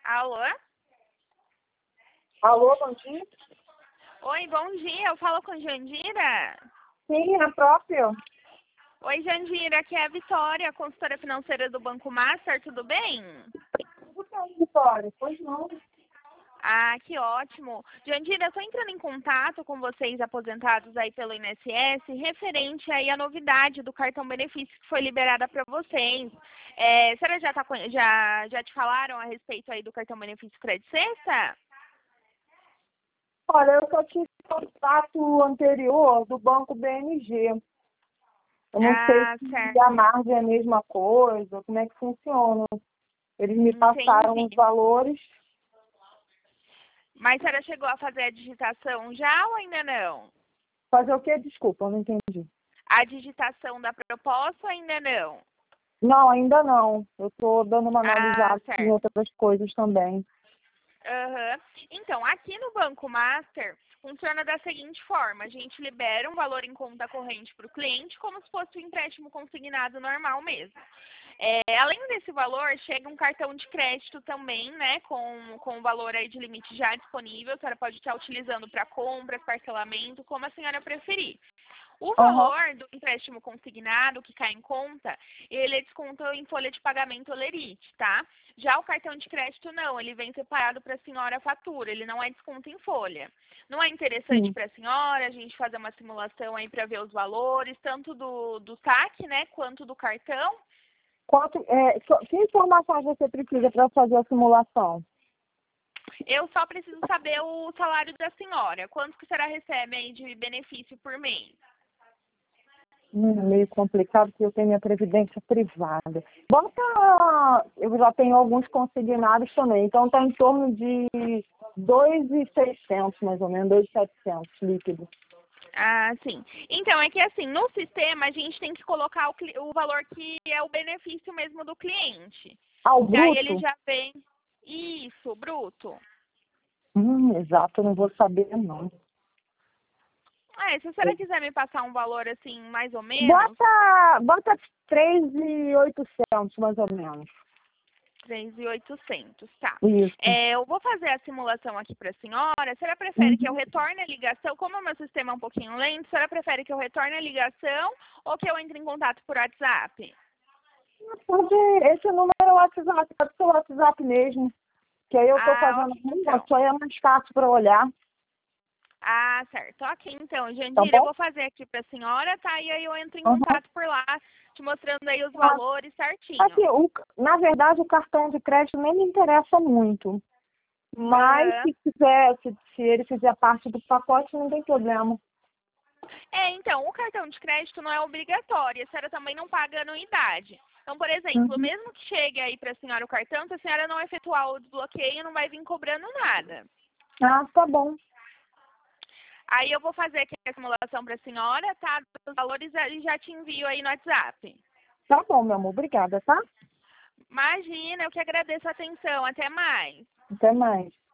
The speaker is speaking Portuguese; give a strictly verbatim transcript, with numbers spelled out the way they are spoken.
Alô? Alô, bom dia? Oi, bom dia. Eu falo com Jandira? Sim, é próprio. Oi, Jandira. Aqui é a Vitória, consultora financeira do Banco Master. Tudo bem? Tudo bem, Vitória? Pois não. Ah, que ótimo. Jandira, eu estou entrando em contato com vocês aposentados aí pelo I N S S, referente aí à novidade do cartão benefício que foi liberada para vocês. É, a senhora já, tá, conhe- já, já te falaram a respeito aí do cartão benefício Crédito Sexta? Olha, eu só tive contato anterior do Banco B M G. Eu não sei Ah, se a certo. margem é a mesma coisa, como é que funciona. Eles me passaram Entendi. os valores. Mas a senhora chegou a fazer a digitação já ou ainda não? Fazer o quê? Desculpa, eu não entendi. A digitação da proposta ou ainda não? Não, ainda não. Eu estou dando uma Ah, analisada em certo. outras coisas também. Aham. Então, aqui no Banco Master, funciona da seguinte forma: a gente libera um valor em conta corrente para o cliente, como se fosse um empréstimo consignado normal mesmo. É, além desse valor, chega um cartão de crédito também, né, com, com o valor aí de limite já disponível. A senhora pode estar utilizando para compras, parcelamento, como a senhora preferir. O Aham. valor do empréstimo consignado que cai em conta, ele é desconto em folha de pagamento Olerite, tá? Já o cartão de crédito não, ele vem separado para a senhora a fatura, ele não é desconto em folha. Não é interessante Sim. para a senhora a gente fazer uma simulação aí para ver os valores, tanto do, do saque, né, quanto do cartão? Quanto, é, só- que informações você precisa para fazer a simulação? Eu só preciso saber o salário da senhora, quanto que a senhora recebe aí de benefício por mês? Hum, meio complicado porque eu tenho minha previdência privada. Bota, eu já tenho alguns consignados também, então está em torno de dois mil e seiscentos mais ou menos, dois mil e setecentos líquido. Ah, sim. Então, é que assim, no sistema a gente tem que colocar o, cli- o valor que é o benefício mesmo do cliente. Ah, o E aí ele bruto? já vem. Isso, bruto. Hum, exato, eu não vou saber não. É, se a senhora quiser me passar um valor assim, mais ou menos, Bota, bota três mil e oitocentos mais ou menos. três mil e oitocentos, tá. Isso. É, eu vou fazer a simulação aqui para a senhora. A senhora prefere que eu Uhum. retorne a ligação? Como o meu sistema é um pouquinho lento, a senhora prefere que eu retorne a ligação ou que eu entre em contato por WhatsApp? Pode, esse número é o WhatsApp, pode ser o WhatsApp mesmo, que aí eu estou Ah, fazendo ok, um, então. só é mais fácil para olhar, Ah, certo. Ok, então, tá Jandira, eu bom? vou fazer aqui para a senhora, tá? E aí eu entro em Uhum. contato por lá, te mostrando aí os Tá. valores certinho. Assim, o, na verdade, o cartão de crédito nem me interessa muito. Mas Aham. se quiser, se, se ele fizer parte do pacote, não tem problema. É, então, o cartão de crédito não é obrigatório, a senhora também não paga anuidade. Então, por exemplo, Uhum. mesmo que chegue aí para a senhora o cartão, se a senhora não efetuar o desbloqueio, não vai vir cobrando nada. Ah, tá bom. Aí eu vou fazer aqui a simulação para a senhora, tá? Os valores e já te envio aí no WhatsApp. Tá bom, meu amor. Obrigada, tá? Imagina, eu que agradeço a atenção. Até mais. Até mais.